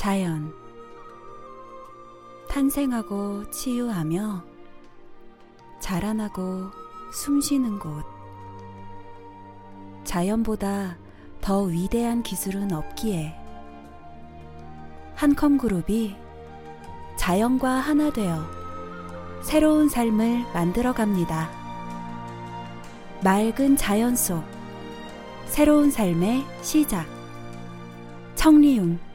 자연. 탄생하고 치유하며 자라나고 숨쉬는 곳. 자연보다 더 위대한 기술은 없기에 한컴그룹이 자연과 하나 되어 새로운 삶을 만들어갑니다. 맑은 자연 속 새로운 삶의 시작. 청리움.